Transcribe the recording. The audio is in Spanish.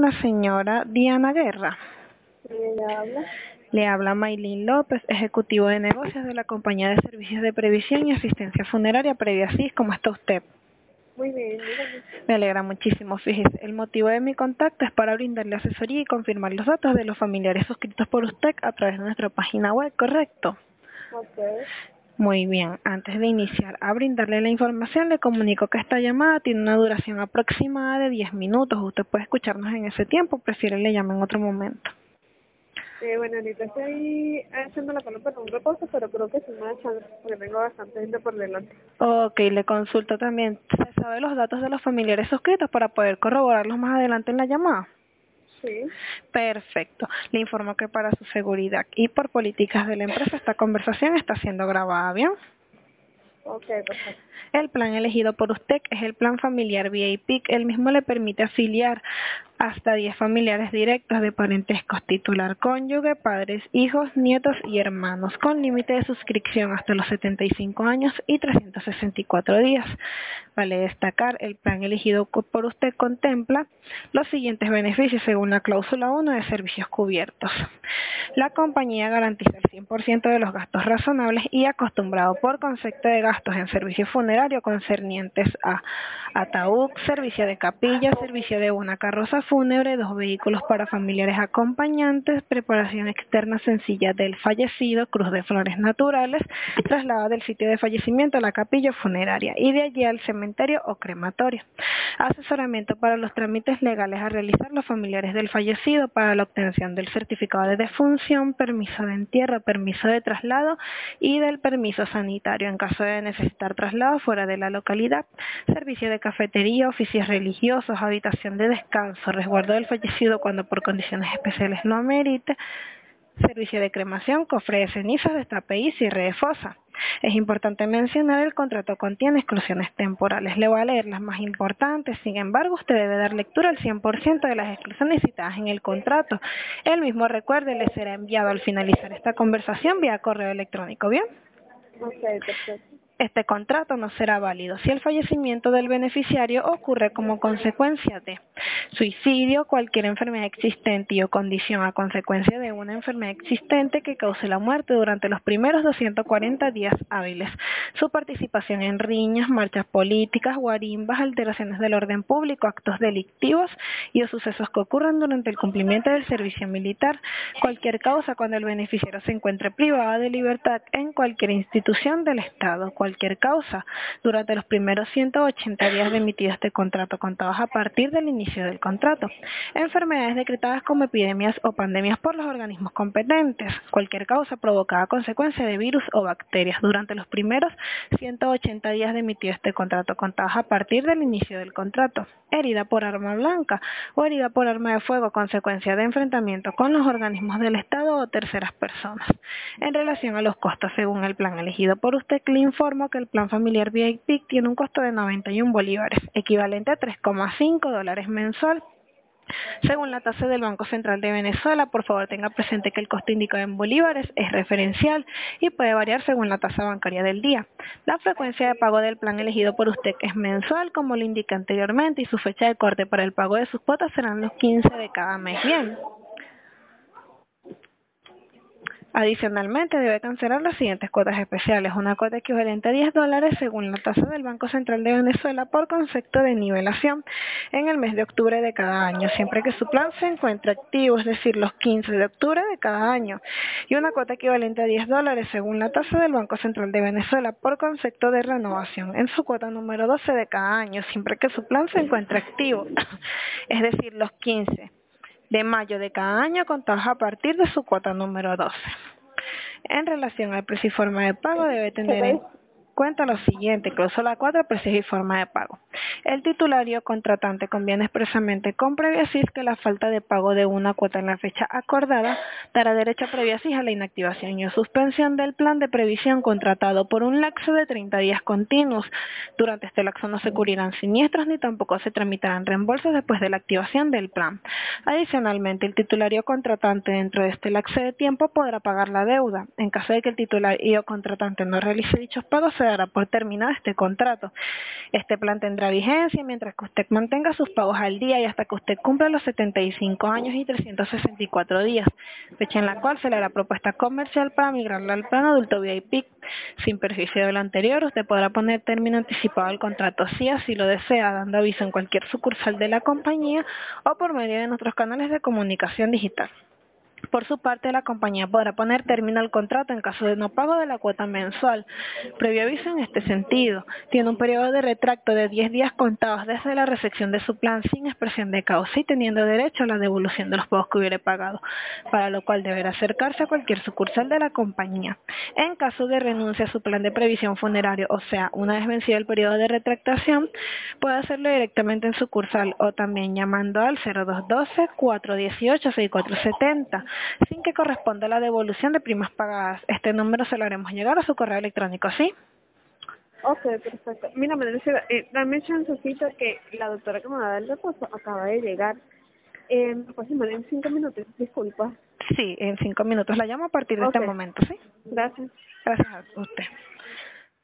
La señora Diana Guerra. ¿Le habla? Le habla Maylin López, ejecutivo de negocios de la compañía de servicios de previsión y asistencia funeraria Previasis. ¿Cómo está usted? Muy bien, dígame. Me alegra muchísimo. Fíjese, el motivo de mi contacto es para brindarle asesoría y confirmar los datos de los familiares suscritos por usted a través de nuestra página web, ¿correcto? Ok. Muy bien, antes de iniciar a brindarle la información, le comunico que esta llamada tiene una duración aproximada de 10 minutos. Usted puede escucharnos en ese tiempo, prefiere le llame en otro momento. Bueno, ahorita estoy haciendo la cola para un reposo, pero creo que sí me da chance, porque tengo bastante gente por delante. Ok, le consulto también. ¿Se sabe los datos de los familiares suscritos para poder corroborarlos más adelante en la llamada? Sí. Perfecto. Le informo que para su seguridad y por políticas de la empresa esta conversación está siendo grabada, ¿bien? Ok, perfecto. El plan elegido por usted es el plan familiar VIP. El mismo le permite afiliar hasta 10 familiares directos de parentescos, titular, cónyuge, padres, hijos, nietos y hermanos, con límite de suscripción hasta los 75 años y 364 días. Vale destacar, el plan elegido por usted contempla los siguientes beneficios según la cláusula 1 de servicios cubiertos. La compañía garantiza el 100% de los gastos razonables y acostumbrado por concepto de gastos en servicio funerario concernientes a ataúd, servicio de capilla, servicio de una carroza fúnebre, 2 vehículos para familiares acompañantes, preparación externa sencilla del fallecido, cruz de flores naturales, traslado del sitio de fallecimiento a la capilla funeraria y de allí al cementerio o crematorio. Asesoramiento para los trámites legales a realizar los familiares del fallecido para la obtención del certificado de defunción, permiso de entierro, permiso de traslado y del permiso sanitario en caso de necesitar traslado fuera de la localidad, servicio de cafetería, oficios religiosos, habitación de descanso, resguardo del fallecido cuando por condiciones especiales lo amerite, servicio de cremación, cofre de cenizas, destape y cierre de fosa. Es importante mencionar el contrato contiene exclusiones temporales. Le voy a leer las más importantes. Sin embargo, usted debe dar lectura al 100% de las exclusiones citadas en el contrato. El mismo, recuerde, le será enviado al finalizar esta conversación vía correo electrónico. ¿Bien? Ok, perfecto. Este contrato no será válido si el fallecimiento del beneficiario ocurre como consecuencia de suicidio, cualquier enfermedad existente y o condición a consecuencia de una enfermedad existente que cause la muerte durante los primeros 240 días hábiles, su participación en riñas, marchas políticas, guarimbas, alteraciones del orden público, actos delictivos y o sucesos que ocurran durante el cumplimiento del servicio militar, cualquier causa cuando el beneficiario se encuentre privado de libertad en cualquier institución del Estado, cualquier causa durante los primeros 180 días de emitido este contrato contados a partir del inicio del contrato, enfermedades decretadas como epidemias o pandemias por los organismos competentes, cualquier causa provocada a consecuencia de virus o bacterias durante los primeros 180 días de emitido este contrato contados a partir del inicio del contrato, herida por arma blanca o herida por arma de fuego a consecuencia de enfrentamiento con los organismos del Estado o terceras personas. En relación a los costos según el plan elegido por usted, le informo que el plan familiar VIP tiene un costo de 91 bolívares, equivalente a $3,5 mensual. Según la tasa del Banco Central de Venezuela, por favor tenga presente que el costo indicado en bolívares es referencial y puede variar según la tasa bancaria del día. La frecuencia de pago del plan elegido por usted es mensual, como lo indiqué anteriormente, y su fecha de corte para el pago de sus cuotas serán los 15 de cada mes. Bien. Adicionalmente, debe cancelar las siguientes cuotas especiales. Una cuota equivalente a $10 según la tasa del Banco Central de Venezuela por concepto de nivelación en el mes de octubre de cada año, siempre que su plan se encuentre activo, es decir, los 15 de octubre de cada año. Y una cuota equivalente a $10 según la tasa del Banco Central de Venezuela por concepto de renovación en su cuota número 12 de cada año, siempre que su plan se encuentre activo, es decir, los 15 de mayo de cada año contados a partir de su cuota número 12. En relación al precio y forma de pago, debe ¿Qué tener te en dice? cuenta lo siguiente, cláusula 4, precios y forma de pago. El titulario contratante conviene expresamente con previa CIS que la falta de pago de una cuota en la fecha acordada dará derecho a previa CIS a la inactivación y o suspensión del plan de previsión contratado por un lapso de 30 días continuos. Durante este lapso no se cubrirán siniestros ni tampoco se tramitarán reembolsos después de la activación del plan. Adicionalmente, el titulario contratante dentro de este lapso de tiempo podrá pagar la deuda. En caso de que el titular y o contratante no realice dichos pagos, se dará por terminado este contrato. Este plan tendrá vigencia mientras que usted mantenga sus pagos al día y hasta que usted cumpla los 75 años y 364 días, fecha en la cual se le hará propuesta comercial para migrarla al plan adulto VIP. Sin perjuicio de lo anterior, usted podrá poner término anticipado al contrato si así lo desea, dando aviso en cualquier sucursal de la compañía o por medio de nuestros canales de comunicación digital. Por su parte, la compañía podrá poner término al contrato en caso de no pago de la cuota mensual. Previo aviso en este sentido, tiene un periodo de retracto de 10 días contados desde la recepción de su plan sin expresión de causa y teniendo derecho a la devolución de los pagos que hubiere pagado, para lo cual deberá acercarse a cualquier sucursal de la compañía. En caso de renuncia a su plan de previsión funerario, o sea, una vez vencido el periodo de retractación, puede hacerlo directamente en sucursal o también llamando al 0212-418-6470, sin que corresponda la devolución de primas pagadas. Este número se lo haremos llegar a su correo electrónico, ¿sí? Ok, perfecto. Mira, Manuel, dame chancecito que la doctora que me va a dar el reposo acaba de llegar. ¿Me puedes llamar en 5 minutos? Disculpa. Sí, en 5 minutos la llamo a partir de Ok, este momento, ¿sí? gracias. Gracias a usted.